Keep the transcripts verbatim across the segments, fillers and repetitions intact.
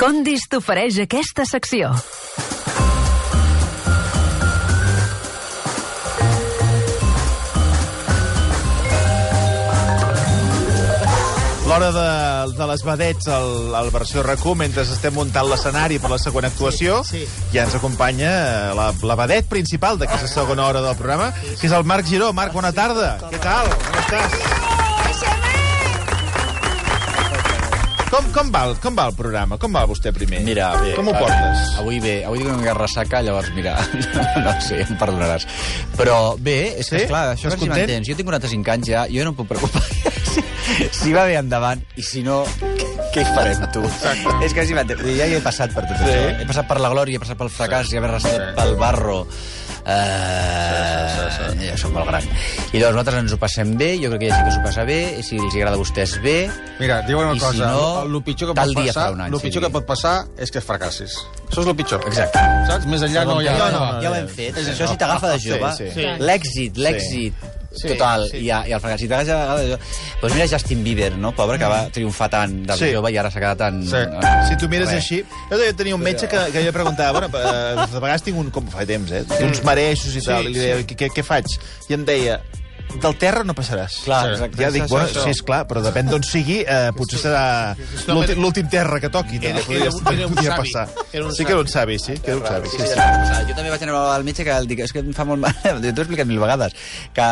Condis t'ofereix aquesta secció. L'hora de, de les vedets al, al versió RAC u, mentre estem muntant l'escenari per la següent actuació, sí, sí. Ja ens acompanya la, la vedet principal d'aquesta segona hora del programa, que és el Marc Giró. Marc, bona tarda. Què tal? Com estàs? Com, com, va, com va el programa? Com va vostè primer? Mira, bé. Com ho portes? Avui bé. Avui tinc una ressaca, llavors, mira, no sé, em perdonaràs. Però bé, és que, sí? Esclar, això que si m'entens. Jo tinc quaranta-cinc anys ja, jo no em puc preocupar. Si, si va bé endavant, i si no, què hi farem, tu? Exacte. És que si m'entens. Ja hi he passat per tot sí. això. He passat per la glòria, he passat pel fracàs, sí. i haver restat sí. pel barro. Uh, sí, sí, sí, sí. Ja som molt gran. I llavors nosaltres ens ho passem bé, jo crec que ja sí que s'ho passa bé, si els agrada a vostès bé. Mira, diuen una cosa, si no, el pitjor que pot passar, any, el pitjor sí. que pot passar és que fracassis. Això és el pitjor. Exacte. Saps? Més enllà no hi ha... No, no, no, ja ho hem fet. És això si t'agafa de jove. Sí, sí. L'èxit, l'èxit. Sí, total, sí. I, a, i el fracàs. Si t'agafa de jove... Doncs mira Justin Bieber, no? Pobre, que va triomfar tant de sí. jove i ara s'ha quedat tan... Sí. Uh, si tu mires res. Així... Jo tenia un metge que, que jo preguntava, bueno, a vegades tinc un... Com fa temps, eh? Uns mareixos i sí, tal, i li deia, sí. què, què faig? I em deia... Del terra no passaràs. Clar, exacte. Ja dic, bueno, sí, esclar, però depèn d'on sigui, eh, potser serà l'últim terra que toqui. Era, era, era un savi. Passar. Era un sí que era un savi, sí. Que era un savi, sí, sí. Jo també vaig anar al metge que el dic, és que em fa molt mal, t'ho he explicat mil vegades, que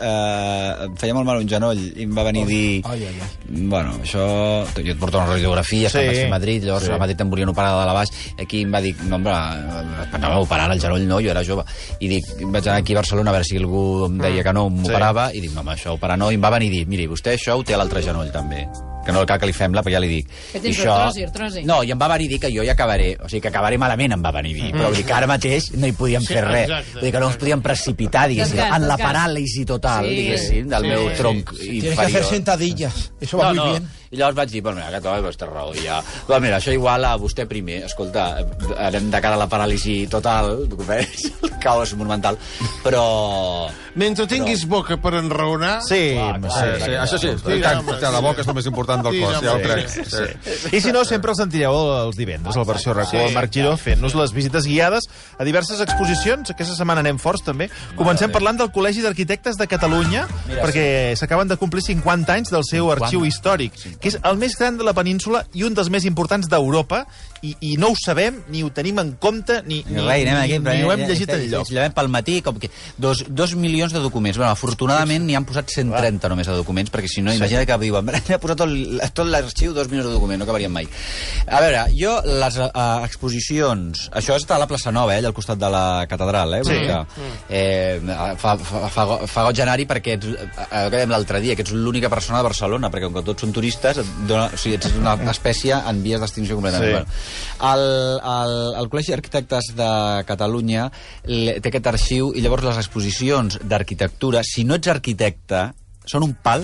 eh, em feia molt mal un genoll i em va venir a dir, ai, ai, ai. bueno, això, jo et porto una radiografia, sí. vaig a Madrid, llavors sí. a Madrid em volien operar de la baix, aquí em va dir, no, home, no m'operar el genoll, no, jo era jove, i dic, vaig anar aquí a Barcelona a veure si algú em deia que no m'operava, sí. i dic, no, home, això operar no, i em va venir a dir, miri, vostè això ho té a l'altre genoll també, que no cal que li fem-la, però ja li dic. Que tens això... artrosi, artrosi. No, i em va venir a dir que jo ja acabaré, o sigui, que acabaré malament em va venir a dir, però vull dir que ara mateix no hi podíem sí, fer res, exacte. Vull dir que no ens podíem precipitar, diguéssim, en la paràlisi total, sí. diguéssim, del sí, meu tronc sí. inferior. Tienes que hacer sentadillas, eso va no, muy no. bien. I llavors vaig dir, bueno, mira, que tu té raó, ja. Però mira, això igual a vostè primer, escolta, anem de cara a la paràlisi total, el caos monumental, però... Mentre tinguis però... boca per enraonar... Sí, clar, clar, sí, sí, això sí, sí, tant, sí, la boca és el més important del cos, ja ho crec. Sí, sí. Sí. I si no, sempre el sentireu els divendres, al versió RAC u, el Marc Giró fent-nos les visites guiades a diverses exposicions. Aquesta setmana anem forts, també. Comencem parlant del Col·legi d'Arquitectes de Catalunya, perquè s'acaben de complir cinquanta anys del seu arxiu històric, que és el més gran de la península i un dels més importants d'Europa, i, i no ho sabem, ni ho tenim en compte, ni, ni, Rai, ni, aquí, ni, ni ho hem llegit enlloc. Si llevem pel matí, com que dos, dos milions de documents. Bueno, afortunadament n'hi han posat cent trenta només de documents, perquè si no, imagina que diuen, n'ha posat tot, tot l'arxiu dos milions de documents, no acabarien mai. A veure, jo, les uh, exposicions, això està a la plaça Nova, eh, al costat de la catedral, eh? Sí. Que, eh, fa, fa, fa, fa goig anar-hi perquè ets, eh, que dèiem l'altre dia, que ets l'única persona de Barcelona, perquè com que tots són turistes, et dona, o sigui, ets una espècie en vies d'extinció completament. Sí. Bueno, el, el, el Col·legi d'Arquitectes de Catalunya té aquest arxiu i llavors les exposicions d'arquitectura, si no ets arquitecte, són un pal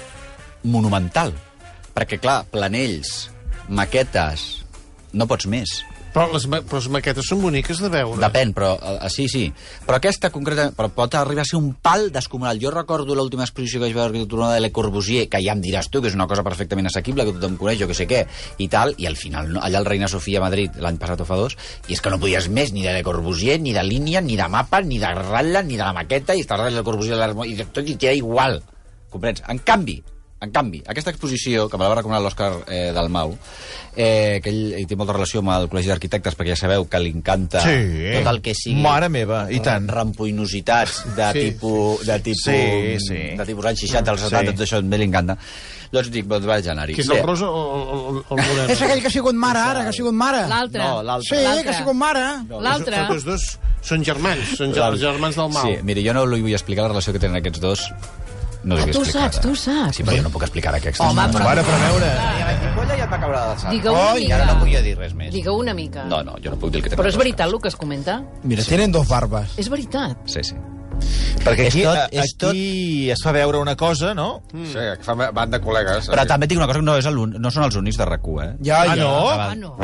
monumental. Perquè, clar, planells, maquetes, no pots més. Però les, ma però les maquetes són boniques de veure. Depèn, però uh, sí, sí. Però aquesta concretament però pot arribar a ser un pal descomunal. Jo recordo l'última exposició que vaig veure d'arquitectura de Le Corbusier, que ja em diràs tu, que és una cosa perfectament assequible, que tothom coneix, jo que sé què, i tal, i al final, no, allà al Reina Sofia a Madrid, l'any passat o fa dos, i és que no podies més ni de Le Corbusier, ni de línia, ni de mapa, ni de ratlla, ni de la maqueta, i estàs de Le Corbusier, i tot i t'era igual. Comprens? En canvi, En canvi, aquesta exposició, que me la va recomanar l'Òscar eh, Dalmau, eh, que ell, ell té molta relació amb el Col·legi d'Arquitectes, perquè ja sabeu que li encanta sí. tot el que sigui... Mare meva, i tant. Rampoinositats de sí. tipus... De tipus, sí, sí. de tipus anys seixanta, als setanta, sí. tot això a mi li encanta. Doncs dic, doncs vaig anar-hi. Que és el rosa o el, el moreno? És aquell que ha sigut mare, ara, que ha sigut mare. L'altre. No, l'altre. Sí, que ha sigut mare. No, l'altre. Tots dos són germans, són els germans del Mau. Sí, miri, jo no li vull explicar la relació que tenen aquests dos. No ah, tu ho saps, tu ho saps. Sí, però jo no puc explicar aquesta. Home, però... Ara, però a veure... Colla ja et va caure de sal. Digue una mica. I ara no podia dir res més. Digue una mica. No, no, jo no puc dir el que té. Però és veritat el que es comenta? Mira, sí. Tenen dos barbes. És veritat. Sí, sí. Perquè aquí, tot, aquí tot... es fa veure una cosa, no? Mm. Sí, que fa van de col·legues. Però també tinc una cosa que no, és el, no són els únics de RAC u, eh? Ja, ah, ja. no? Ah, no.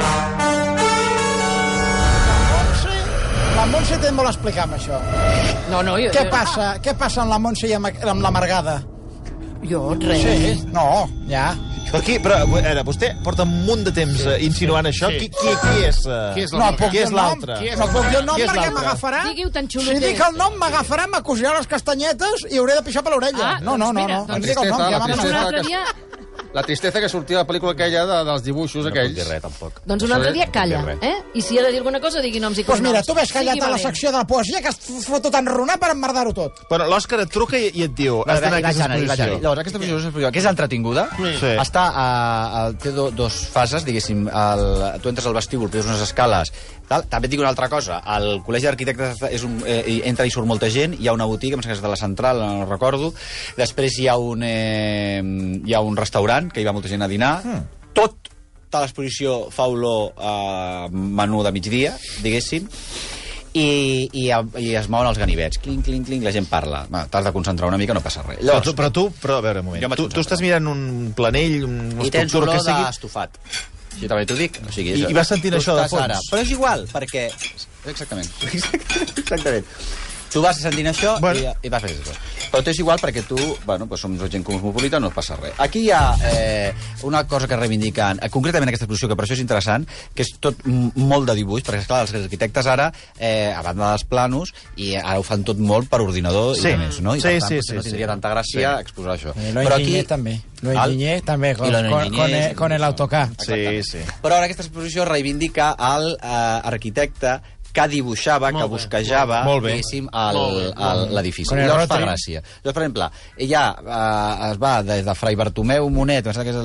La Montse té molt a explicar amb això. No, no, jo... Què passa? Què passa amb la Montse i amb, amb la Margada? Jo, res. Sí, no, ja. Però, qui, però ara, vostè porta un munt de temps eh, insinuant això. Sí. Qui, qui, qui és... Uh... Qui és No, l'altre? puc Qui dir és el nom. l'altre? Qui és No puc dir el nom Qui és perquè l'altre? m'agafarà. Diguiu tan Si xuloter. dic el nom, m'agafarà, m'acosirà les castanyetes i hauré de pixar per l'orella. Ah, no, no, doncs no, mira, no. doncs Ens dic el nom, tristesa, ja la vam Doncs un tristesa anar. altre que- dia... La tristesa que sortia de la pel·lícula aquella de, dels dibuixos No puc aquells. dir res, tampoc. Doncs un altre dia calla, No puc dir eh? I si ha de dir alguna cosa, digui noms i Doncs cognoms. mira, tu ves callat Sigui a la valent. secció de la poesia que has fotut enronar per emmerdar-ho tot. Bueno, l'Òscar et truca i, i et diu... Has d'anar a aquesta exposició. Llavors, aquesta exposició, és exposició, que és entretinguda, Sí. està a, a, té do, dos fases, diguéssim. El, tu entres al vestíbul, puges unes escales. Tal. També et dic una altra cosa. El Col·legi d'Arquitectes és un, eh, entra i surt molta gent. Hi ha una botiga, em sembla que és de la Central, no recordo. Després hi ha un, eh, hi ha un restaurant, que hi va molta gent a dinar. Mm. Tot, tota l'exposició fa olor a menú de migdia, diguéssim. I, i, i es mouen els ganivets. Clinc, clinc, clinc, la gent parla. Va, t'has de concentrar una mica, no passa res. Però tu, però tu, però a veure, un moment. Jo m'haig Tu, tu concentrat. estàs mirant un planell, una I tens estructura olor que sigui... d'estofat. Així també t'ho dic. O sigui, I- això- i vas sentint tu això de estàs fons. Ara. Però és igual, perquè... Exactament. Exactament. Tu vas sentint això Bueno. i, i vas fent això. Però és igual perquè tu, bueno, pues som gent cosmopolita, no passa res. Aquí hi ha eh, una cosa que reivindiquen, eh, concretament aquesta exposició, que per això és interessant, que és tot m- molt de dibuix, perquè, esclar, els arquitectes ara, eh, a banda dels planos, i ara ho fan tot molt per ordinador Sí. i més, no? I Sí, per tant, sí, potser sí, no sí. tindria tanta gràcia exposar això. Eh, lo engiñé també. Lo Val? engiñé també con, I lo con, engiñé, con, el, sí. con el AutoCAD. Sí, sí. Però ara aquesta exposició reivindica el eh, arquitecte que dibuixava, Molt que bé, busquejava, molt bé. diguéssim, el- Molt bé, el- l'edifici. Con el Llavors fa Rotring. gràcia. Llavors, per exemple, ella eh, es va des de Fray Bartomeu Monet, em sembla que és el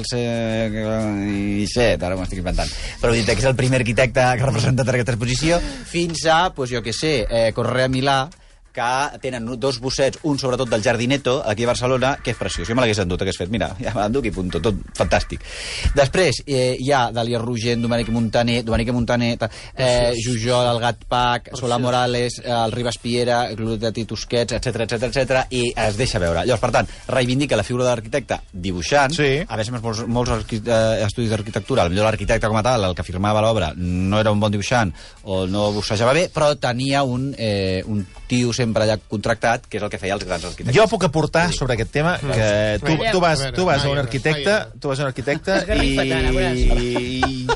segle set, ara m'ho estic inventant, però vull dir que és el primer arquitecte que ha representat aquesta exposició, fins a, pues, jo què sé, eh, Correa Milà, que tenen dos bossets, un sobretot del Jardineto, aquí a Barcelona, que és preciós. Jo me l'hagués endut, hagués fet, mira, ja me l'enduc i punto, tot fantàstic. Després eh, hi ha Dalia Rogent, Domènec Montaner, Domènec Montaner, eh, Jujol, el Gat Pac, Solà Morales, eh, el Ribas Piera, Clotet i Tusquets, etc etc etc i es deixa veure. Llavors, per tant, reivindica la figura de l'arquitecte dibuixant, Sí. a més, molts, molts arqui- eh, estudis d'arquitectura, potser l'arquitecte com a tal, el que firmava l'obra, no era un bon dibuixant o no bussejava bé, però tenia un, eh, un tio sempre allà contractat, que és el que feia els grans arquitectes. Jo puc aportar sobre aquest tema que tu, tu, vas, tu vas a un arquitecte, tu vas a un arquitecte Esgarrifa't, ara, i... i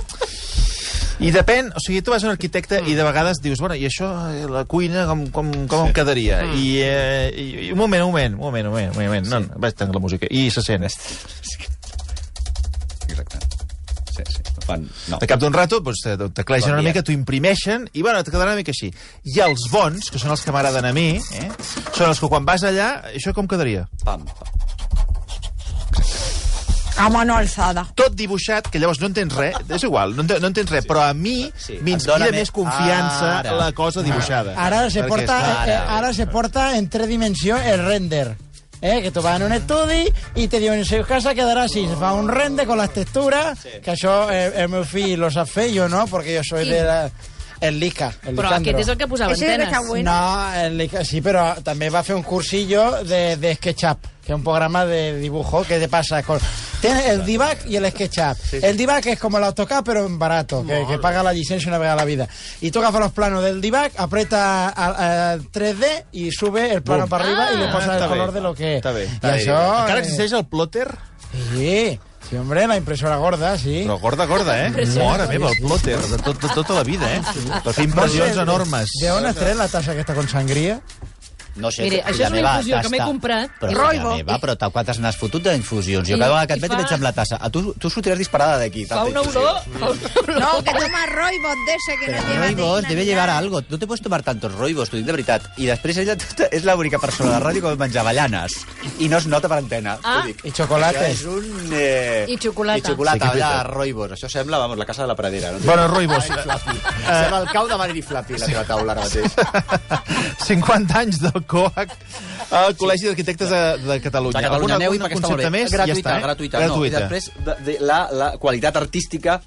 I depèn, o sigui, tu vas a un arquitecte i de vegades dius, bueno, i això, eh, la cuina, com, com, com em quedaria? I, eh, i, i un moment, un moment, un moment, un moment, un moment. No, no, vaig tancar la música. I se sent. Exacte. Sí, sí. No fan... No. De cap d'un rato, doncs, te- teclegen Bon una dia. mica, t'ho imprimeixen, i bueno, te quedarà una mica així. I els bons, que són els que m'agraden a mi, eh, són els que quan vas allà, això com quedaria? Pam, pam. A mano alzada. Tot dibuixat, que llavors no entens res, és igual, no, ent no entens res, però a mi Sí, m'inspira et dona més més- confiança Ara. la cosa dibuixada. Ara se, Perquè porta, està- eh, ara se porta en tres dimensions el render. Eh, que tu vas en un estudi i te diuen en su casa quedarà així, se fa un render con las texturas, que això eh, el meu fill lo sap fer, jo no, perquè jo soy Quin? de la, el Lica, el Però Licandro. aquest és el que posava Ese es el que antenes. está bueno. No, el Lica, sí, però també va fer un cursillo de, de SketchUp, que es un programa de dibujo que te pasa con... Tienes el Divac y el SketchUp. El Divac es como el AutoCAD, pero en barato, que, que paga la licencia una vez a la vida. Y tú agafas los planos del Divac, aprieta a, a tres D y sube el plano Bum. para arriba y le Ah, posa el està color bé. de lo que es. Està bé. Y Està bé. això, Encara eh, existeix el plotter? Sí, sí, hombre, la impresora gorda, sí. Però gorda, gorda, eh? Mora meva, el plotter, de, tot, de tota la vida, eh? Per fer impressions No sé, enormes. ¿De dónde traes la taza que está con sangría? No sé, Mire, filla això és una meva, infusió que m'he tasta- comprat. Però, I- filla Roibo. meva, però te- quantes n'has fotut d'infusions? Jo I- cada vegada que et i veig fa- et veig amb la tassa. A tu, tu sortiràs disparada d'aquí. Fa tanta una infusió. olor... Fa una olor. No, que toma roibos de ese que Pero no lleva roibos, teína debe ni llevar nada. algo. No te puedes tomar tantos roibos, t'ho dic de veritat. I després ella és l'única persona de ràdio que menja avellanes. I no es nota per antena. Ah. t'ho dic. Y chocolate. Això és un... Eh... I xocolata. I xocolata, Sí, que és allà, veritat. roibos. Això sembla, vamos, la casa de la pradera. No? Bueno, Roibos, Sembla el cau de Maneri Flapi, la teva taula ara mateix. cinquanta anys del COAC al Col·legi d'Arquitectes de, de Catalunya. De Catalunya, Alguna- aneu-hi algun perquè està molt concepte bé. més? Gratuïta, ja està, eh? gratuïta, gratuïta. No. I després, de, de, la, la qualitat artística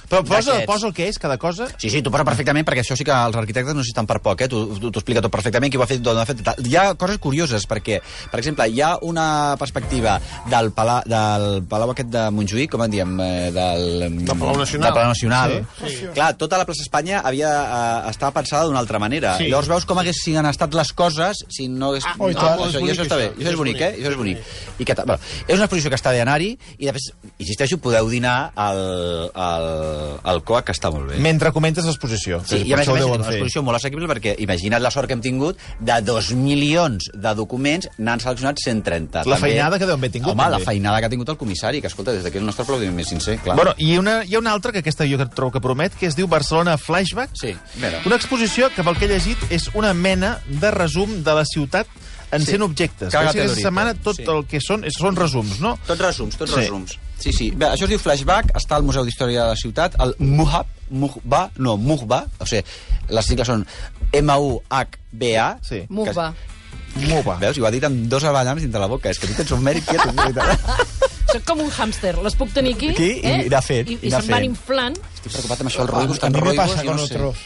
Però posa, d'aquests. posa el que és, cada cosa... Sí, sí, tu posa perfectament, perquè això sí que els arquitectes no s'hi estan per poc, eh? T'ho t'ho explica tot perfectament, qui ho ha fet, d'on ho ha fet... Hi ha coses curioses, perquè, per exemple, hi ha una perspectiva del palau, del palau aquest de Montjuïc, com en diem, eh, del... Del Palau Nacional. Del Palau Nacional. Sí, sí. Clar, tota la plaça Espanya havia, eh, estava pensada d'una altra manera. Sí. Llavors veus com haguessin estat les coses si no hagués... Ah, oi, ah, tant. això, És I això està bé, bonic, això és bonic, eh? Això és bonic. I que, bueno, és una exposició que està d'anar-hi i després, insisteixo, podeu dinar al, al, al C O A, que està molt bé. Mentre comentes l'exposició. Sí, i a més a més és una exposició molt assequible perquè imagina't la sort que hem tingut de dos milions de documents, n'han seleccionat cent trenta. La feinada que deu haver tingut, Home, també. la feinada que ha tingut el comissari, que escolta, des d'aquí el nostre aplaudiment més sincer, clar. Bueno, i una, hi ha una altra, que aquesta jo trobo que promet, que es diu Barcelona Flashback. Sí, mira. Una exposició que, pel que he llegit, és una mena de resum de la ciutat en Sí. cent objectes. Caga't Aquesta Lorito. setmana tot Sí. el que són, són resums, no? Tots resums, tots Sí. resums. Sí, sí. Bé, això es diu Flashback, està al Museu d'Història de la Ciutat, el MUHAB, MUHBA, no, MUHBA, o sigui, les sigles són M U H B A. Sí. Mugba. Muba. Veus? I ho ha dit amb dos avellans dintre la boca. És que tu tens un mèrit, tia, tu... Soc com un hàmster, les puc tenir aquí, Aquí i eh? anar fent, I, i i anar se'n van fent. inflant. Estic preocupat amb això, el roigos, A tan mí me roigos, pasa jo con no sé. otros.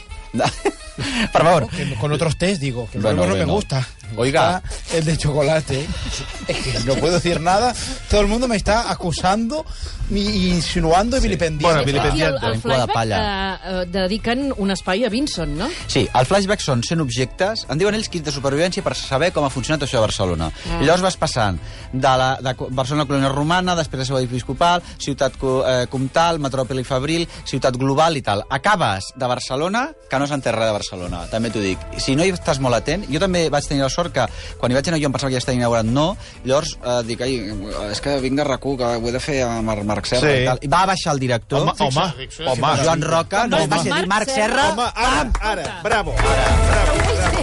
Per favor. Que con otros test, digo, que Bueno, luego no me bueno. gusta. Me Oiga. gusta el de chocolate. Es que no puedo decir nada. Todo el mundo me está acusando, y insinuando y vilipendiando. Bueno, Aquí al, vilipendiante. al En cua de flashback palla. eh, eh, dediquen un espai a Vinson, no? Sí, el flashback són cent objectes, en diuen ells kits de supervivència per saber com ha funcionat això de Barcelona. Ah. I llavors vas passant de, la, de Barcelona colònia romana, després de seu episcopal, ciutat co- eh, comtal, metròpoli fabril, ciutat global i tal. Acabes de Barcelona, que no s'entén res de Barcelona, també t'ho dic. Si no hi estàs molt atent, jo també vaig tenir la sort que quan hi vaig anar jo em pensava que ja estava inaugurat, no, llavors eh, dic, ai, és que vinc de RAC u, que ho he de fer a Mar Marc Serra Sí. i tal. I va baixar el director, Home, home, fixa, home. fixa. Joan Roca, no, Home. va ser dir Marc Serra, Home, ara, ara, bravo. Ara, bravo,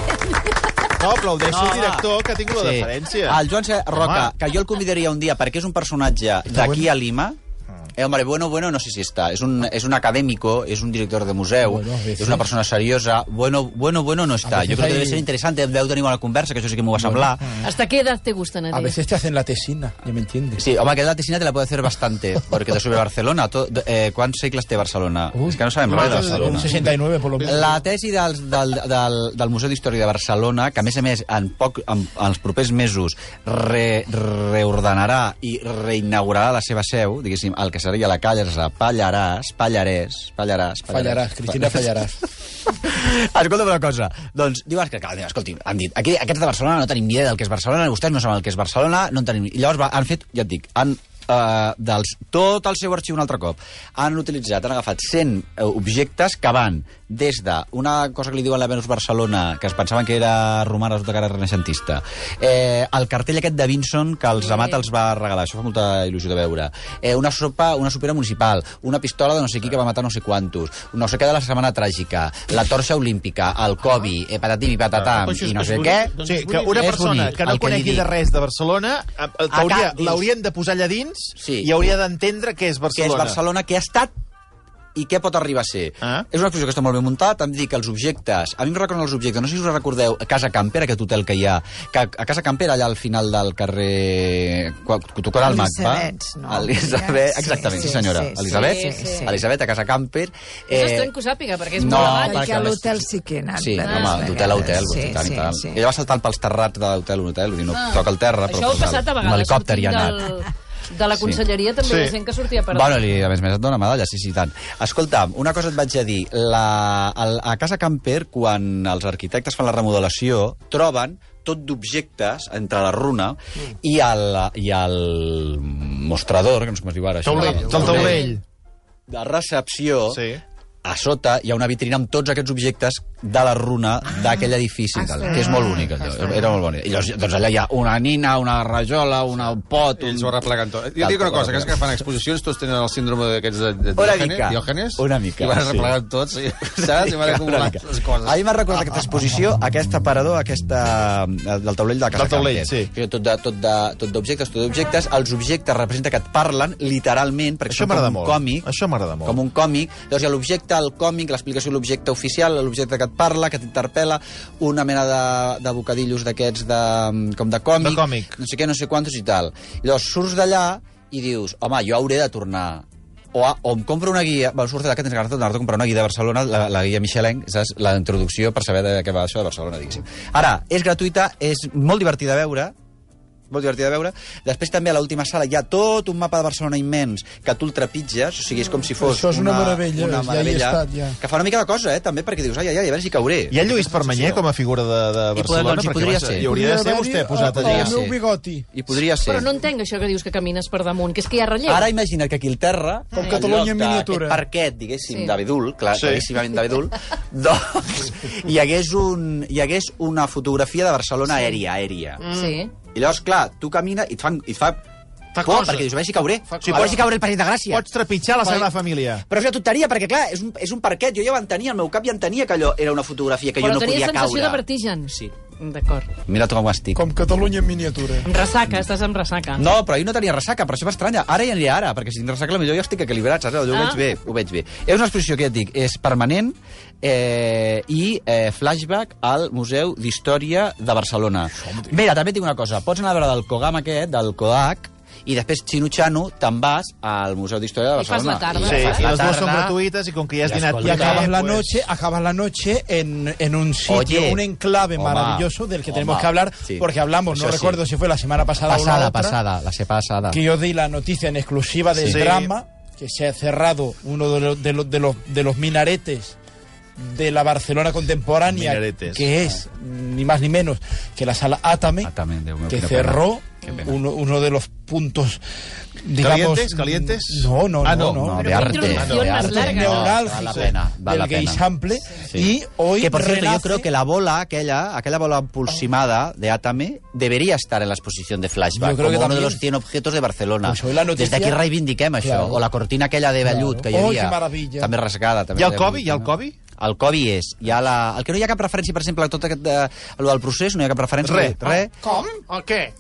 bravo. No, aplaudeixo No, el va. director, que ha tingut la deferència. El Joan C. Roca, Home. que jo el convidaria un dia perquè és un personatge d'aquí a Lima. Eh, hombre, bueno, bueno, no sé si està. És un, és un académico, és un director de museu, Bueno, a veces. és una persona seriosa. Bueno, bueno, bueno no està. A veces Jo crec que hay- debe ser interessant, deu tenir bona conversa, que això sí que m'ho va semblar. ¿Hasta qué edad te gustan a ti? A veces te hacen la tesina, ya me entiendes. Sí, home, que la tesina te la puede hacer bastante, porque de sobre Barcelona. To, eh, quants segles té Barcelona? Ui. És que no sabem res de Mare de Barcelona. Un sesenta y nueve por lo menos. La tesi del, del, del, del Museu d'Història de Barcelona, que a més a més en, poc, en, en els propers mesos re, reordenarà i reinaugurarà la seva seu, diguéssim, el que seria la Calla Pallaràs, Pallarès, Pallaràs, Fallaràs, Cristina Fallaràs. Escolta'm una cosa. Doncs, diu, és que, clar, escolti, han dit, aquí, aquests de Barcelona no tenim ni idea del que és Barcelona, vostès no saben el que és Barcelona, no en tenim... I llavors va, han fet, ja et dic, han Uh, dels, tot el seu arxiu un altre cop. Han utilitzat, han agafat cent uh, objectes que van des de una cosa que li diuen la Venus Barcelona, que es pensaven que era romana, resulta que era renaixentista, eh, el cartell aquest de Vinson que els Amat els va regalar, això fa molta il·lusió de veure, eh, una sopa, una sopera municipal, una pistola de no sé qui que va matar no sé quantos, no sé què de la setmana tràgica, la torxa olímpica, el Cobi, eh, patatim i patatam, Ah, això és- i no és sé bonic. què. Doncs Sí, és que bonic. una És persona bonic, que no el que li conegui dic. de res de Barcelona eh, eh, t'hauria- Acá, dius- l'haurien de posar allà dins Sí. i hauria d'entendre què és que Barcelona. és Barcelona, que ha estat i què pot arribar a ser. Ah. És una exposició que està molt ben muntada, em dic que els objectes, a mi em recorden els objectes, no sé si us recordeu, a Casa Camper, aquest hotel que hi ha, que a Casa Camper, allà al final del carrer... Quan tocant el Mac, va? Elisabets, no? Elisabet, Sí, exactament, sí, sí, senyora. sí, sí, Elisabet, sí, sí. Elisabet, a Casa Camper. És estrany que ho sàpiga, perquè és no, molt amant. perquè Perquè a a més- l'hotel sí que he anat. Sí, diverses home, d'hotel a hotel, vegades. sí, i tant, sí, i tant. sí. Ella va saltant pels terrats de l'hotel a un hotel, vull dir, no Ah, toca el terra, però... Això ho ha total, passat a un vegades. helicòpter hi ha anat. Del, de la conselleria també Sí. hi ha gent que sortia per... Bueno, li, a més a més et dona medalla, sí, sí, tant. Escolta'm, una cosa et vaig a dir. La, el, a Casa Camper, quan els arquitectes fan la remodelació, troben tot d'objectes entre la runa mm. i, el, i el mostrador, que no sé com es diu ara. això. Taulell, El del taulell. de recepció, Sí. a sota hi ha una vitrina amb tots aquests objectes de la runa d'aquell edifici, Ah, tal, sí. que és molt únic, allò. Era molt bonic. I llavors, doncs allà hi ha una nina, una rajola, una pot... Ells un... ho repleguen tot. Jo Tal, dic una ho cosa, que és que repleguen. fan exposicions, tots tenen el síndrome d'aquests de, de Una Diògenes, mica, Diògenes, una mica, i van sí. replegant tots, i, saps? I van acumulant Una mica. les coses. A mi m'ha recordat aquesta exposició, aquest aparador, aquesta, del taulell de la Casa Del taulell, Camper. sí. Que Tot de- tot de- tot d'objectes, tot d'objectes. Els objectes representa que et parlen literalment, perquè Això són m'agrada com un molt. còmic. Això m'agrada molt. Com un còmic. Llavors hi ha l'objecte, el còmic, l'explicació de l'objecte oficial, l'objecte que et parla, que t'interpel·la, una mena de, de bocadillos d'aquests de, com de còmic, De còmic. no sé què, no sé quantos i tal. I llavors surts d'allà i dius, home, jo hauré de tornar O, o em compro una guia... Bueno, surt que tens que anar a comprar una guia de Barcelona, la, la guia Michelin, saps? La introducció per saber de què va això de Barcelona, diguéssim. Ara, és gratuïta, és molt divertida de veure, molt divertida de veure. Després també a l'última sala hi ha tot un mapa de Barcelona immens que tu el trepitges, o sigui, és com si fos Això és una, una meravella, una ja meravella hi he estat, ja. que fa una mica de cosa, eh, també, perquè dius, ai, ai, ai, a veure si cauré. Hi ha Lluís Permanyer com a figura de, de Barcelona? doncs, hi perquè podria va- ser. Hi hauria de ser vostè posat allà. El meu bigoti. I podria ser. Però no entenc això que dius que camines per damunt, que és que hi ha relleu. Ara imagina't que aquí al terra, Com en Catalunya lloc en de- miniatura. aquest parquet, diguéssim, Sí. d'Abedul, clar, Sí. claríssimament d'Abedul, doncs hi hagués, un, hi hagués una fotografia de Barcelona aèria, aèria. Sí. I llavors, clar, tu camines i et, fan, i et fa... Fa por, cosa. perquè dius, a veure si cauré. Fa O sigui, cosa. a veure si cauré el Passeig de Gràcia. Pots trepitjar la Sagrada Família. Però és una tonteria, perquè, clar, és un, és un parquet. Jo ja ho entenia, al meu cap ja entenia que allò era una fotografia, que Però jo no tenies podia caure. sensació de vertigen. Sí. D'acord. Mira com ho estic. Com Catalunya en miniatura. Amb ressaca, estàs amb ressaca. No, però ahir no tenia ressaca, però això m'estranya. Ara ja aniré ara, perquè si tinc ressaca, potser jo estic equilibrat, saps? Jo ho Ah. veig bé, ho veig bé. És una exposició que ja et dic, és permanent eh, i eh, flashback al Museu d'Història de Barcelona. Mira, també et dic una cosa, pots anar a veure del Cogam aquest, del Kodak, i després, xino-xano, te'n vas al Museu d'Història de I fas Barcelona. la tarda. Sí, fas i la les dues són tarda. gratuïtes i com que ja has I dinat... escolta, Y acabas la pues- noche, acabas la noche en, en un sitio, Oye, un enclave Oma, maravilloso del que tenemos Oma, que hablar, sí. porque hablamos, no Eso sí. recuerdo si fue la semana pasada o la Pasada, otra, pasada, la sé pasada. que yo di la noticia en exclusiva del Sí. drama, que se ha cerrado uno de los, de los, de los, de los minaretes de la Barcelona contemporánea, Minaretes. que es ni más ni menos que la sala Atame, Ah, també, Déu meu, que quina cerró pena. Qué pena. uno, uno de los puntos, digamos... ¿Calientes? ¿Calientes? No, no, Ah, no. no. no. No, Pero de qué arte, introducción de más arte. larga. No, neurálgico val la pena, val del la gay pena. sample, Sí. y hoy Que, por cierto, yo renace- creo que la bola aquella, aquella bola empulsimada de Atame debería estar en la exposición de Flashback, Yo creo como que uno también. de los cien objetos de Barcelona. Pues hoy la noticia- Des d'aquí reivindiquem això. Claro. O la cortina aquella de vellut Claro. que hi Oh, havia. que maravilla. També rasgada. També Hi ha el de Covi? vellut, Hi ha el no? Covi? El Covi és. Hi ha la... El que no hi ha cap referència, per exemple, a tot aquest... De... El del procés, no hi ha cap referència. Re. Re. Com? O què?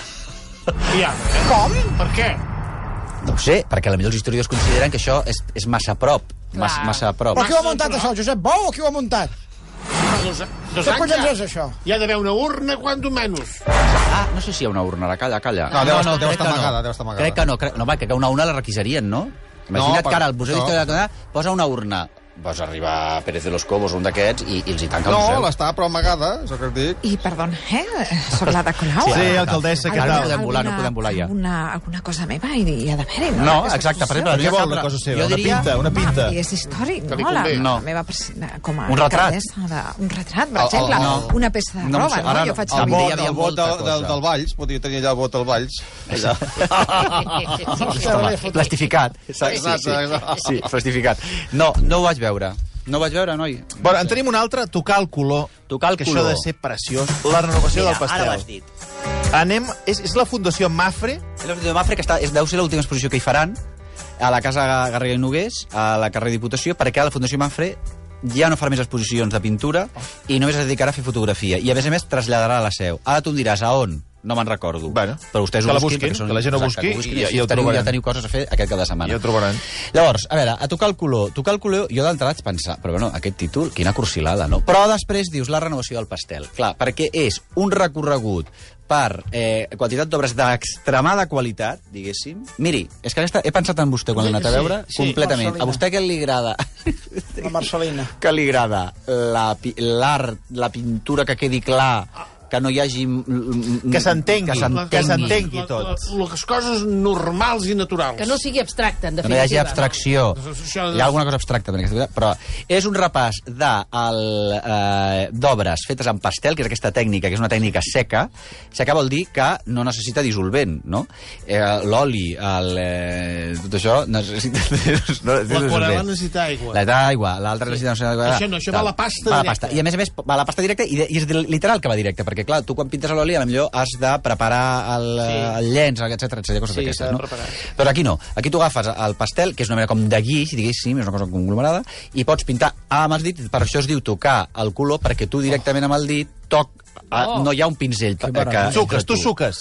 Ja, eh? Com? Per què? No ho sé, perquè potser els historiadors consideren que això és, és massa a prop. Massa, massa a prop. Però qui ho ha muntat, això? Josep Bou o qui ho ha muntat? Dos, dos Què anys collons ja. és això? Hi ha d'haver una urna, quan menys. Ah, no sé si hi ha una urna, ara, calla, calla. No, deu estar- deu crec estar que amagada, deu estar amagada. Crec que no, crec, no, va, que una urna la requisarien, no? Imagina't No, que ara per- al Museu no. d'Història de la Catalunya posa una urna. Pues arriba Pérez de los Cobos, un d'aquests, i, i els hi tanca el No, museu. l'està però amagada, és el que et dic. Y perdón, ¿eh? Soc la de Colau. Sí, alcaldessa, què Ara no tal? podem volar, no podem volar ja. Alguna, alguna cosa meva hi, hi ha d'haver, no? No, Aquesta exacte, per exposició. exemple... Què jo vol, una cosa seva? jo Una diria- pinta, una pinta. I és històric, Que li no? La, convé. No. la meva persona, com a Un retrat? alcaldessa de- Un retrat, per El- el- exemple. no. Una peça de No em roba, sé, no? ara Jo no. faig El servir... vot, El hi havia vot del, molta del, cosa. del Valls, podria tenir allà el vot del Valls. Allà. Plastificat. Exacte, exacte. Sí, plastificat. No, no ho vaig veure. No ho vaig veure, noi. Bueno, en tenim un altre, tocar el color. Tocar el que color. això ha de ser preciós. La renovació Mira, del pastel. ara ho has dit. Anem... És, és la Fundació Mafre. És la Fundació Mafre, que està, és, deu ser l'última exposició que hi faran a la Casa Garriga i Nogués, a la carrer Diputació, perquè la Fundació Mafre ja no farà més exposicions de pintura i només es dedicarà a fer fotografia. I, a més a més, traslladarà a la seu. Ara tu em diràs, a on? No me'n recordo. Bueno, però vostès que ho la busquin, busquin, perquè són- que la gent ho exacte, busqui que ho busquin, i ja- així ja ho teniu, trobaran. ja teniu coses a fer aquest cap de setmana. Ja ho trobaran. Llavors, a veure, a tocar el color. Tocar el color, jo d'entrada vaig pensar, però bueno, aquest títol, quina cursilada, no? Però després dius la renovació del pastel. Clar, perquè és un recorregut per eh, quantitat d'obres d'extremada qualitat, diguéssim. Miri, és que aquesta, he pensat en vostè quan l'he anat a veure, sí, completament. Marcelina. A vostè què li agrada? La Marcelina. Que li agrada la pi- l'art, la pintura que quedi clar, que no hi hagi... Que s'entengui, Que s'entengui. que s'entengui tot. La- la- Les coses normals i naturals. Que no sigui abstracte, en Que no hi hagi definitiva. abstracció. Això- Hi ha alguna cosa abstracta, en aquesta, però és un repàs de, el, eh, d'obres fetes en pastel, que és aquesta tècnica, que és una tècnica seca. Seca vol dir que no necessita dissolvent, no? Eh, l'oli, el, eh, tot això necessita... No, L'aquarel·la necessita aigua. La d'aigua, l'altra necessita... No sé, Això no, això va a la pasta va a la directa. pasta. I a més a més va a la pasta directa i, de, i és de- literal que va directe, perquè clar, tu quan pintes a l'oli potser has de preparar el, Sí. el llenç, etcètera, etcètera, coses Sí, d'aquestes, s'ha de no? preparar. Però aquí no. Aquí tu agafes el pastel, que és una mena com de guix, diguéssim, és una cosa conglomerada, i pots pintar amb els dits, per això es diu tocar el color, perquè tu directament amb el dit toc... Oh. No hi ha un pinzell que... que Suques, entre tu suques.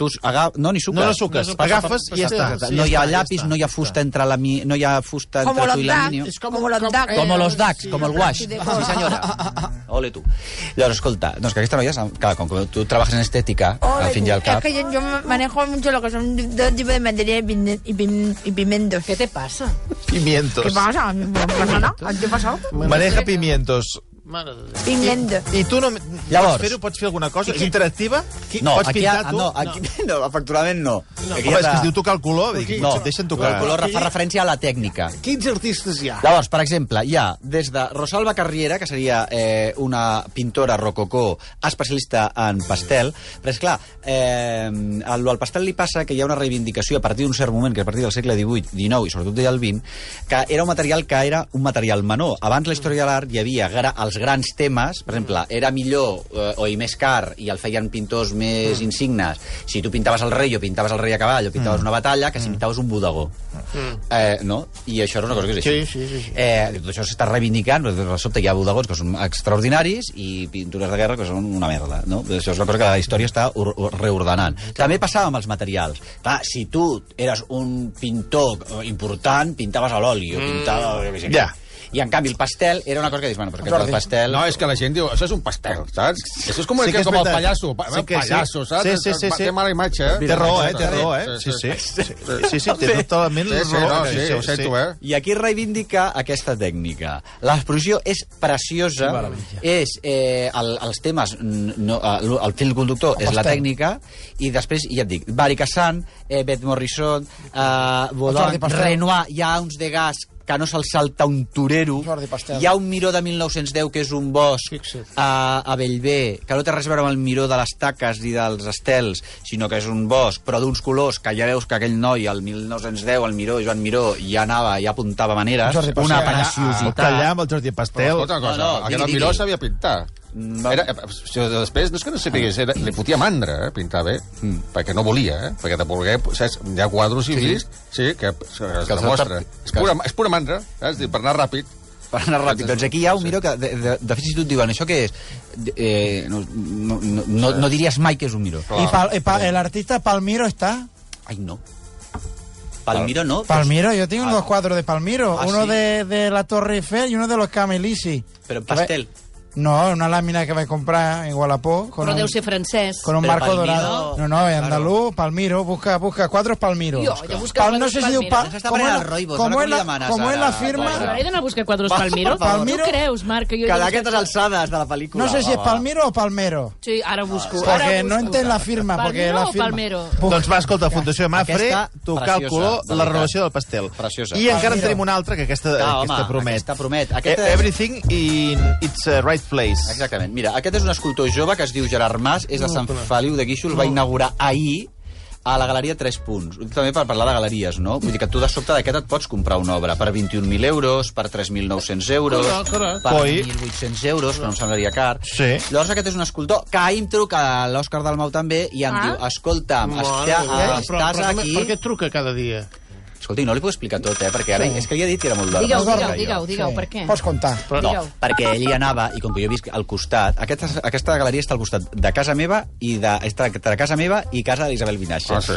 tu agafes... No, ni suques. No, no suques. Agafes i ja està. No hi ha llapis, no hi ha fusta entre la mi... no hi ha fusta Como entre los tu i l'alumini. ducks, como los ducks. Com los ducks, com el wash. de Sí, senyora. Ole, tu. Llavors, escolta, doncs que aquesta noia, clar, com que tu treballes en estética, al fin i al cap... Es que yo, yo manejo mucho lo que son dos tipos de materia y, pin- y, pin- y pimientos. ¿Qué te pasa? Pimientos. ¿Qué pasa? ¿No pasa nada? ¿Qué pasa? Maneja pimientos. Pimientos. I tu no... Llavors. Pots fer-ho? Pots fer alguna cosa? És interactiva? No, Pots aquí, pintar ha, tu? no, aquí, no, efectivament no. No. Home, és que es diu tocar el color. Dic, No, et deixen el tocar. color fa referència a la tècnica. Quins artistes hi ha? Llavors, per exemple, hi ha des de Rosalba Carriera, que seria eh, una pintora rococó especialista en pastel, però és clar, eh, al, al pastel li passa que hi ha una reivindicació a partir d'un cert moment, que a partir del segle divuit, dinou i sobretot del vint, que era un material que era un material menor. Abans la història de l'art hi havia gra, els grans temes, per exemple, era millor eh, o i més car i el feien pintors més mm. insignes si tu pintaves el rei o pintaves el rei a cavall o pintaves mm. una batalla que si pintaves un bodegó. Mm. Eh, no? I això és una cosa que és així. Sí, sí, sí. Eh, tot això s'està reivindicant, però de sobte hi ha bodegons que són extraordinaris i pintures de guerra que són una merda. No? Això és una cosa que la història està reordenant. Mm. També passava amb els materials. Clar, si tu eres un pintor important, pintaves a l'oli o pintaves... Mm. Ja. I, en canvi, el pastel era una cosa que dius, bueno, perquè el pastel... No, és que la gent diu, això és un pastel, saps? Això és com, Sí el, que que, és com el veritat. pallasso, pa, Sí que sí. pallasso, saps? Sí, sí, sí, sí. Té mala imatge, eh? Té raó, eh? Té raó, eh? Sí, sí. Sí, sí, sí, té totalment Sí, sí, raó. no, sí, ho sento, eh? I aquí reivindica aquesta tècnica. L'exposició és preciosa, és eh, el, els temes, no, el, el fil conductor és la tècnica, i després, ja et dic, Barry Cassan, eh, Beth Morrison, eh, Baudin, Renoir, hi ha uns de gas que no se'l salta un torero. Hi ha un miró de mil nou-cents deu que és un bosc a, a Bellver, que no té res a veure amb el miró de les taques i dels estels, sinó que és un bosc, però d'uns colors que ja veus que aquell noi, el mil nou-cents deu, el Miró, Joan Miró, ja anava, ja apuntava maneres, una preciositat. Callar amb el Jordi Pastel. Però escolta una cosa, No, no, aquest digui, Miró digui. sabia pintar. Era, eh, després, no és que no sapigués, era, li fotia mandra, eh, pintar bé, mm. perquè no volia, eh, perquè de voler, saps, hi ha quadros i vist, sí, que, que es Que demostra. que- És pura, és pura mandra, saps, per anar ràpid. Per anar ràpid. Doncs aquí hi ha un miró que, de, de, de fins i tot diuen, això què és? Eh, no, no, no, no, no diries mai que és un miró. Y, pa- y pa- el artista Palmiro está. Ai, no. Palmiro no. Palmiro, yo tengo dos cuadros de Palmiro. Ah, uno sí. de, de la Torre Eiffel y uno de los Camelisi. Pero en pastel. No, una lámina que me comprar en Gualapó. Con Però un, deu ser francès. con un Pero marco Palmiro- dorado. No, no, en andaluz, Palmiro. Busca, busca cuadros Palmiro. Jo, jo busco Pal- no quadros sé si diu Palmiro. pa, S'està com prenent és el roibos, com ara com és li la, demanes, com és ara? la firma... Però he d'anar a buscar quadros Va, Palmiro? per favor. Tu creus, Marc, que jo... he Que de d'aquestes buscar- alçades de la pel·lícula. No sé si es va, va. Palmiro o Palmero. Sí, ara busco. Porque ara no busco. enten la firma. Porque Palmiro la o firma. Palmero? Doncs va, escolta, Fundació Mafre, Aquesta, tocar el preciosa, color, de la veritat. renovació del pastel. Preciosa. I encara en Palmiro. tenim una altra, que aquesta, Ah, home, aquesta promet. aquesta promet. E- Aquesta és- Everything in its uh, right place. Exactament. Mira, aquest és un escultor jove que es diu Gerard Mas, és de Sant Feliu de Guíxols, va inaugurar ahir a la Galeria Tres Punts. Ho dic també per parlar de galeries, no? Vull dir que tu de sobte d'aquest et pots comprar una obra per vint-i-un mil euros, per tres mil nou-cents euros, Correcte, correcte. per Coi. mil vuit-cents euros, que no em semblaria car. Sí. Llavors aquest és un escultor que ahir em truca l'Òscar Dalmau també i em Ah. diu, escolta'm, Mare hòstia, de Déu. estàs Però- però aquí... Per què et truca cada dia? Escolti, no li puc explicar tot, eh? Perquè ara és que li he dit que era molt d'hora. Digueu, per digueu, explicar jo. digueu, digueu, per què? Pots contar. No, Digueu. perquè ell hi anava, i com que jo visc al costat, aquesta, aquesta galeria està al costat de casa meva i de, està entre casa meva i casa d'Isabel Vinaixa. Ah, sí?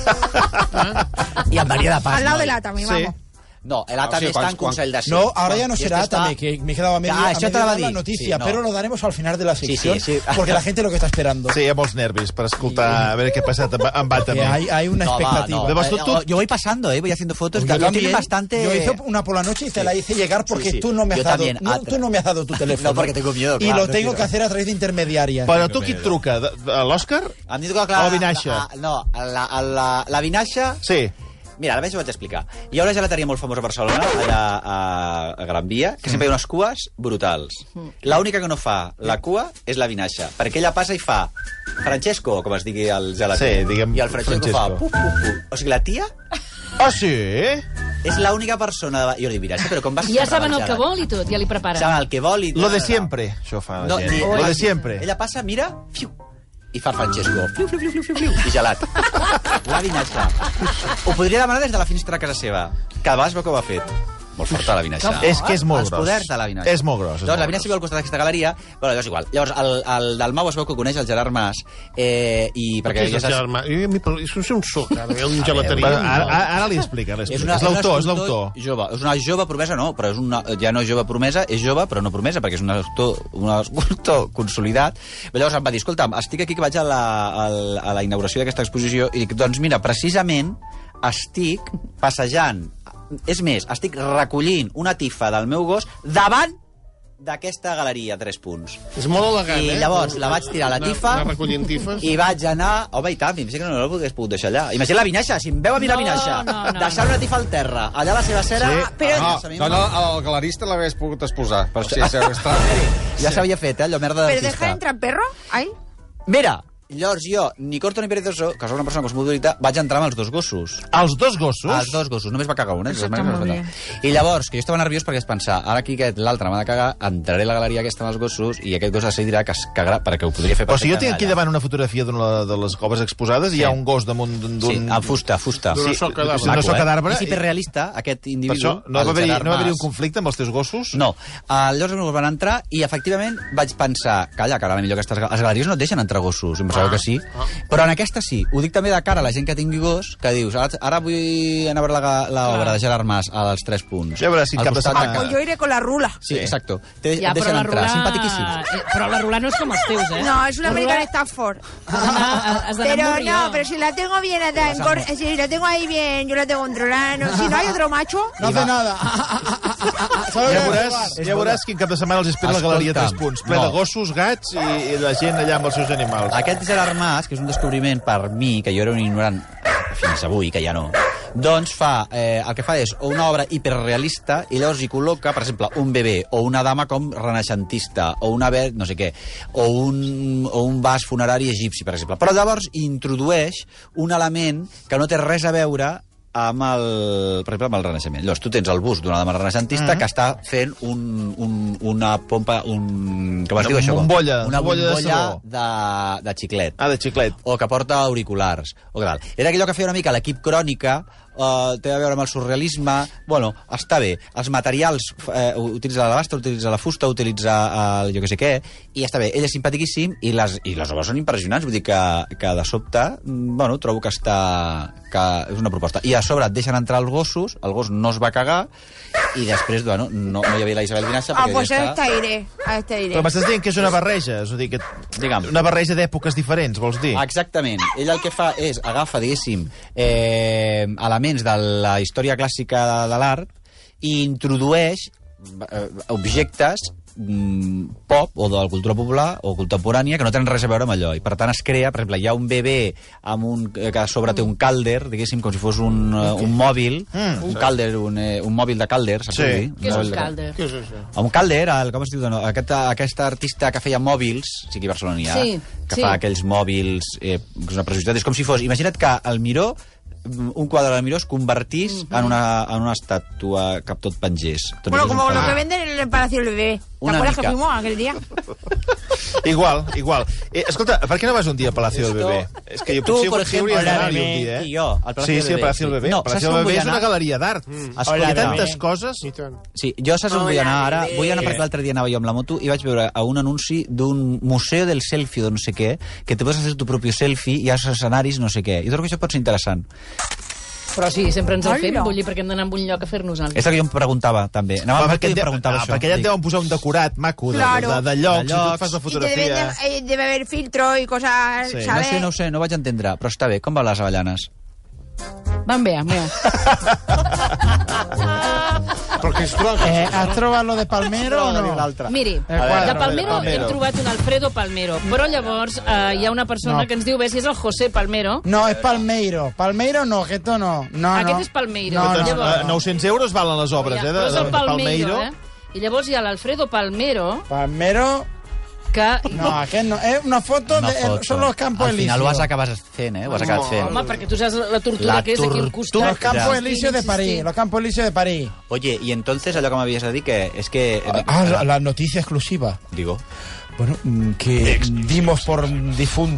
I em venia de pas. Al lado noi. de la también, Sí. vamos. No, el ATA Ah, sí, está quan- en Consell de No, ahora ya no Y será esto está- ATAME, que me he quedado a media, Ah, a això media te la va de la dir. noticia, Sí, no. pero lo daremos al final de la Sí, sección, sí, sí. porque la gente lo que está esperando. Sí, hi ha molts nervis per escoltar a veure què ha passat amb, amb Que Batman. hay, hay una No, va, expectativa. no. Llavors, tu- tu- Eh, Yo voy pasando, eh, voy haciendo fotos. Yo Lo tienen también. bastante... Yo hice una por la noche y te la hice llegar porque Sí, sí. tú no me has Yo dado, también, no, atra. tú no me has dado tu teléfono. No, porque tengo miedo, Y claro, lo no tengo quiero. que hacer a través de intermediarias. Però tu qui et truca? De, de l'Òscar? Em diu que, clar... O Vinaixa. la- No, la, la, la Vinaixa... Sí. Mira, ara ho vaig explicar. Hi ha una gelateria molt famosa a Barcelona, allà a, a Gran Via, que sempre hi ha unes cues brutals. L'única que no fa la cua és la Vinaixa, perquè ella passa i fa Francesco, com es digui el gelater. Sí, diguem I el Francesco, Francesco. fa pup, pup, pup. O sigui, la tia Ah, sí? és l'única persona... De... Jo li dic, Vinaixa, però com vas... Ja saben el remenjada? que vol i tot, ja li preparen. Saben el que vol i... Lo de siempre. Això fa la No, gent. ni- Lo de siempre. Ella passa, mira, fiu, i fa Francesco. Fiu, fiu, fiu, fiu, fiu, fiu, i gelat. La Vinaixa. Ho podria demanar des de la finestra de casa seva, que a vegades veu que ho ha fet. molt forta, la Vinaixa. És que és molt Els gros. poders de la Vinaixa. És molt gros. és Llavors, molt la Vinaixa viu al costat d'aquesta galeria, bueno, llavors igual. Llavors, el, el Dalmau es veu que coneix el Gerard Mas, eh, i perquè Què és el germà? Jo, a mi, per- és un suc, ara, un Però gelateria. ara, ara, ara li explica, li És, explica. una, És l'autor, és un l'autor. escultor jove. És una jove promesa, no, però és una, ja no és jove promesa, és jove, però no promesa, perquè és un escultor, un escultor consolidat. Llavors em va dir, escolta'm, estic aquí que vaig a la, a la, a la inauguració d'aquesta exposició, i dic, doncs mira, precisament estic passejant, és més, estic recollint una tifa del meu gos davant d'aquesta galeria, tres punts. És molt elegant, I eh? llavors la vaig tirar a la Anar- tifa anar recollint tifes. i vaig anar... Home, i tant, imagina que no l'hagués pogut deixar allà. Imagina la Vinaixa, si em veu a mi la No, Vinaixa, no, no, deixar una tifa al terra, allà a la seva cera... Sí. però- No, no, no, el galerista l'hagués pogut exposar. Per O sigui, això- està... Ja s'havia fet, eh, allò merda ¿Pero d'artista. deja entrar perro? Ahí. Mira, llavors jo, ni corto ni perezoso, que soc una persona cosmopolita, vaig entrar amb els dos gossos. Els dos gossos? Els dos gossos, només va cagar un, eh? Això Les està maneres molt no es va cagar. I llavors, que jo estava nerviós perquè es pensar, ara aquí aquest, l'altre m'ha de cagar, entraré a la galeria aquesta amb els gossos i aquest gos decidirà que es cagarà, perquè ho podria fer Però si jo tinc perfectament aquí allà. davant una fotografia d'una de les coves exposades i hi ha un gos damunt d'un... Sí, amb fusta, fusta. D'una Sí, soca d'arbre. d'una soca d'arbre. És hiperrealista, aquest Per individu. això, no el va haver-hi Gerard no va haver Mas. un conflicte amb els teus gossos? No. Uh, llavors em van entrar i, efectivament, vaig pensar, calla, que ara millor aquestes... Les galeries no et deixen entrar gossos, em pensava Ah, que sí. ah. Però en aquesta sí. Ho dic també de cara a la gent que tingui gos, que dius, ara, ara vull anar a veure la- l'obra de Gerard Mas als tres punts. Ja veuràs si Al cap de costat setmana- ca- Pues yo iré con la rula. Sí, exacto. Te Ja, però deixen la entrar. rula... Simpaticíssim. Eh, Però la rula no és com els teus, eh? No, es una La rula- American Stafford. Has d'anar- has d'anar Pero amb no, morrió. pero si la tengo bien atada, en cor- si la tengo ahí bien, yo la tengo controlada. No, si no hay otro macho, No hace nada. Solo Ja que veuràs, jugar. ja veuràs quin cap de setmana els espera la galeria Escolta'm, tres punts, ple no. de gossos, gats i, i la gent allà amb els seus animals. Aquest Gerard Mas, que és un descobriment per mi, que jo era un ignorant fins avui, que ja no, doncs fa, eh, el que fa és una obra hiperrealista i llavors hi col·loca, per exemple, un bebè o una dama com renaixentista o una ver, no sé què, o un, o un vas funerari egipci, per exemple. Però llavors introdueix un element que no té res a veure amb el, per exemple, amb el Renaixement. Llavors, tu tens el bust d'una dama renaixentista mm -hmm. que està fent un, un, una pompa, un... com es Una diu això? bombolla, Una bombolla de bombolla sabó. de, de xiclet. Ah, de xiclet. O que porta auriculars. O que tal. Era allò que feia una mica l'equip Crònica, eh, té a veure amb el surrealisme... Bueno, està bé. Els materials, eh, utilitza l'alabastre, utilitza la fusta, utilitza el jo que sé què, i està bé. Ell és simpaticíssim i les, i les obres són impressionants. Vull dir que, que de sobte, mm, bueno, trobo que està... que és una proposta. I a sobre et deixen entrar els gossos, el gos no es va cagar, i després, bueno, no, no hi havia la Isabel Vinaixa, ah, perquè pues a ja esta està... iré, a esta iré. Però m'estàs dient que és una barreja, és a dir, que Digue'm. una barreja d'èpoques diferents, vols dir? Exactament. Ell el que fa és agafa, diguéssim, eh, elements de la història clàssica de l'art i introdueix eh, objectes mm, pop o de la cultura popular o contemporània que no tenen res a veure amb allò. I per tant es crea, per exemple, hi ha un bebè amb un, que a sobre té un càlder, diguéssim, com si fos un, uh, un mòbil, Mm. un càlder, un, eh, un mòbil de càlder, saps Sí. què vull dir? Què és mòbil un de calder? Què és això? un calder, el, com es diu? No, aquest, aquest artista que feia mòbils, sí que a Barcelona hi ha, Sí, que sí. fa aquells mòbils, eh, que és una preciositat. És com si fos, imagina't que el Miró, un quadre del Miró es convertís Mhm. en, una, en una estàtua que tot pengés. Tot Bueno, és un como lo calder. que venden en el Palacio del Bebé. ¿Te Una acuerdas mica. que fuimos aquel día? Igual, igual. Eh, escolta, per què no vas un dia al Palacio del Bebé? És que jo Tu, potser, per potser exemple, hauries d'anar-hi Bebé, un dia, eh? i jo, al Palacio sí, del sí, al Bebé, Palacio del sí. Bebé. No, el Palacio saps del on Bebé vull és una anar? galeria d'art. Escolta, Hi ha tantes I coses. tant. Sí, jo saps on vull anar ara? Vull anar perquè l'altre dia anava jo amb la moto i vaig veure a un anunci d'un museu del selfie o no sé què, que te pots fer tu propi selfie i has escenaris no sé què. I trobo que això pot ser interessant. Però sí, sempre ens el Hola. fem, vull dir, perquè hem d'anar a un lloc a fer-nos algo. És el que jo em preguntava, també. Anava Ah, amb perquè, moto i et em de... preguntava ah, això. perquè allà et Dic, deuen posar un decorat maco de, Claro. de, de llocs, De i tu et llocs. fas la Y te fotografia. deben de, eh, debe haber filtro y cosas, Sí. No ¿sabes? sé, no ho sé, no ho vaig entendre, però està bé. Com van les avellanes? Van bé, meu. Però què es troba? Eh, ¿Has trobat lo de Palmero o no? l'altre. Miri, El quadre de de Palmero, Palmero. hem trobat un Alfredo Palmero, però llavors eh, hi ha una persona No. que ens diu, bé, si és el José Palmero, No, es Palmeiro. Palmeiro no, que esto no. no Aquest no. és Palmeiro. No, no, Doncs, Llavors- eh, nou-cents euros valen les obres, Ja, eh? De, però és el de Palmeiro, eh? I llavors hi ha l'Alfredo Palmero, Palmero... que... No, aquest no. Es una foto Una de... foto. Son los Campos Al final Elíseos. ho has acabat fent, eh? Ho has acabat fent. Home, perquè tu saps la tortura La que és aquí al tortura. Los costat. Campos Ja. Elíseos de París. Los Campos Elíseos de París. Oye, y entonces allò que m'havies de dir que és que... Ah, la, la noticia exclusiva. Digo. Bueno, mm, que dimos por difunta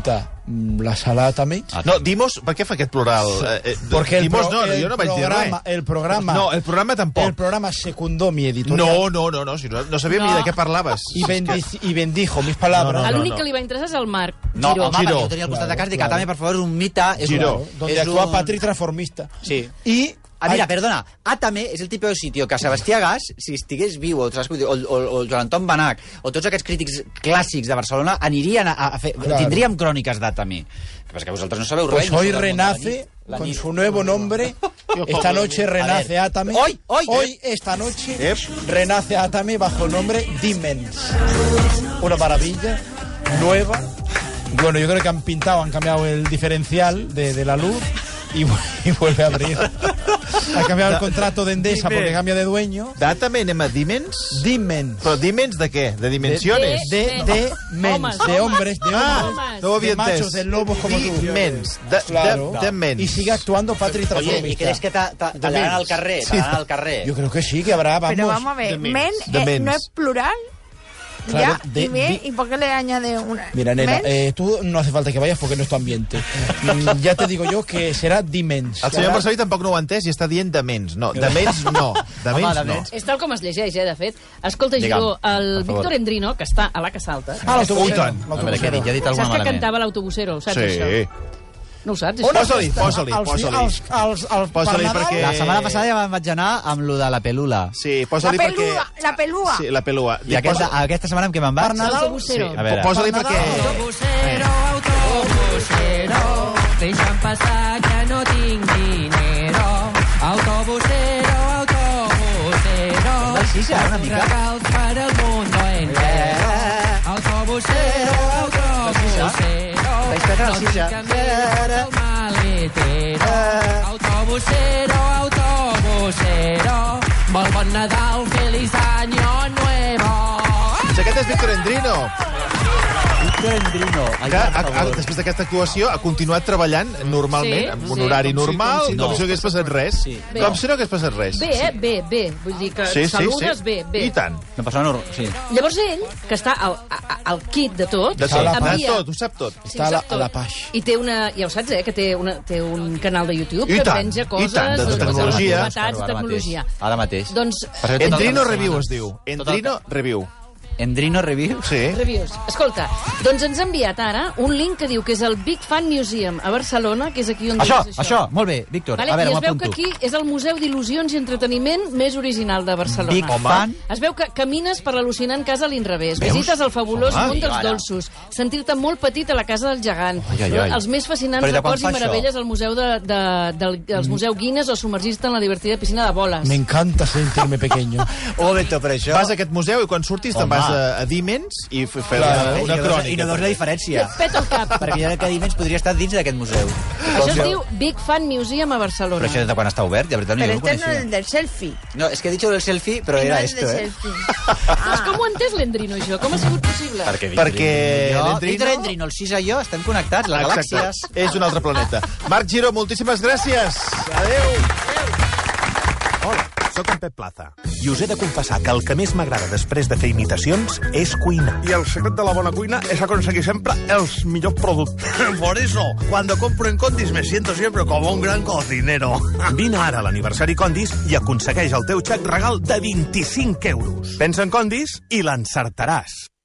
La sala també. No, Dimos, per què fa aquest plural? Eh, eh, Porque el, Dimos, pro, no, el jo no vaig dir programa, res. el programa, No, el programa tampoc. el programa secundó mi editorial. No, no, no, no, si no, no sabíem No. ni de què parlaves. Y, bendici, y bendijo mis palabras. No, no, L'únic que li va interessar és el Marc No, Giró. home, Giró. perquè jo tenia al costat de casa i dic, Claro. Atame, per favor, és un mite. És Giró. un, Donde és actúa un... Patrick Transformista. Sí. Y Ah, mira, Ay, perdona, Atame és el tipus de sitio que Sebastià Gas, si estigués viu, o, saps, o, o, o Joan Anton Benach, o tots aquests crítics clàssics de Barcelona, anirien a, a fer... Claro. Tindríem cròniques d'Atame. Que passa que vosaltres no sabeu pues res. hoy no sabeu renace la con nit. su nuevo nombre. Esta noche renace ver. Atame. Hoy, hoy. Hoy, esta noche, Ep. renace Atame bajo el nombre Dimens. Una maravilla, nueva. Bueno, yo creo que han pintado, han cambiado el diferencial de, de la luz y, y vuelve a abrir. Ha cambiado el contrato de Endesa porque cambia de dueño. Data-me, anem a Dimens? Dimens. Però Dimens de què? De dimensiones? De, de mens, Homes, de hombres, de Ah, hombres, no ho havia de machos, entès. de lobos como tú. Dimens. De, Claro. de, de mens. Y sigue actuando Patrick Oye, ¿y Transformista. crees que ta- ta- tallaran al carrer? Tallaran al carrer? Yo creo que sí, que habrá, vamos. Pero vamos a ver, men De eh, mens. no es plural. Claro, ya, de- y, men, di- ¿y por qué le añade una? Mira, nena, Men, eh, tú no hace falta que vayas porque no es tu ambiente. Mm, ya te digo yo que será Dimens. El senyor Marcelí tampoc no ho ha entès i està dient de mens. No, de mens no. De Home, mens de no. mens. És tal com es llegeix, eh, de fet. Escolta, Digue'm, Giró, el per favor. Víctor Endrino, que està a la Casalta, Ah, l'autobusero. Ui, tant. A veure, què he dit? Ja he dit alguna saps que malament. cantava l'autobusero, ho saps, Sí. això? No ho saps? On Això? Posa-li, posa-li, Els- posa-li. els- els- els- Posa-li per Nadal, perquè- La setmana passada ja vaig anar amb lo de la pelula. Sí, la posa-li perquè... pelúa, la pelúa. Sí, la pelúa. I aquesta, Posa- aquesta setmana amb què me'n vaig? Per Nadal, L'autobusero. Sí, A veure. posa-li Per perquè... Nadal. Autobusero, autobusero, deixa'm passar que no tinc dinero. Autobusero, autobusero, Del sis, ara, una mica. regals per el mundo entero. Autobusero, autobusero, Vaig perdre el sis, ja. el maletero. Autobusero, autobusero, molt bon Nadal, feliz año nuevo. Si aquest és Víctor Endrino, Víctor Endrino. Ai, que per ha, ha, favor. després d'aquesta actuació ha continuat treballant normalment, Sí, amb un sí, horari com si- normal, com si com no. si no hagués passat res. Sí. Com si no hagués passat res. Bé, eh? Bé, bé. Vull dir que Sí, sí, saludes sí. bé, bé. I tant. Una persona normal, sí. Llavors ell, que està al, a- al kit de tot, De tot, la de tot, ho sap tot. Sí, Està a la- ho sap tot. a la paix. I té una, ja ho saps, eh, que té, una, té un canal de YouTube I que tant, penja i coses... tant, de doncs, tecnologia. novetats, Ara tecnologia. mateix. Ara mateix. Doncs, Per cert, tot el Endrino cap de Review setmana. es diu. Endrino Review. Endrino Review? Sí. reviews. Escolta, doncs ens ha enviat ara un link que diu que és el Big Fan Museum a Barcelona, que és aquí on Això, dius això, molt bé, Víctor. Vale? A veure, I es veu que m'apunto. aquí és el Museu d'Il·lusions i Entreteniment més original de Barcelona. Big Fan. Es veu que camines per l'al·lucinant casa a l'inrevés, visites el fabulós Home, món dels ara. dolços, sentir-te molt petit a la casa del gegant, Ai, ai, ai. els més fascinants Però i de quan records i fa això? meravelles al museu de, de, del, dels Museu Guinness o submergir-te en la divertida piscina de boles. Me encanta sentirme pequeño. Un momento, però això... Vas a aquest museu i quan surtis te'n Home. vas a, a Dimens i f- fer Clar, una, I una no veus- crònica. I no veus la diferència. Peta el cap. Perquè jo crec que Dimens podria estar dins d'aquest museu. Això es diu Big Fan Museum a Barcelona. Però això des de quan està obert? De veritat, no, Pero jo no ho este no es coneixia. el del selfie. No, és que he dit el selfie, però no era es esto, del eh? selfie. Doncs com ho ha entès l'Endrino, això? Com ha sigut possible? Perquè, Perquè jo, l'Endrino- Víctor Endrino, el sis i jo estem connectats, les Exacte. galàxies. És un altre planeta. Marc Giró, moltíssimes gràcies. Adéu. Hola, sóc en Pep Plaza. I us he de confessar que el que més m'agrada després de fer imitacions és cuinar. Y el secret de la buena cuina es aconseguir siempre els millors productes. Por eso, cuando compro en Condis me siento siempre como un gran cocinero. Vine ara a l'aniversari Condis i aconsegueix el teu xec regal de vint-i-cinc euros. Pensa en Condis i l'encertaràs.